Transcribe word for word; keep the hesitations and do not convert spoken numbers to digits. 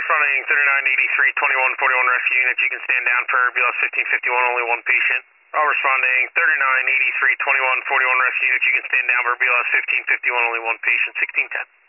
responding thirty-nine eighty-three twenty-one forty-one rescue unit, you can stand down for B L S fifteen fifty-one, only one patient. All responding thirty-nine eighty-three twenty-one forty-one rescue unit, you can stand down for B L S fifteen fifty-one, only one patient, sixteen ten.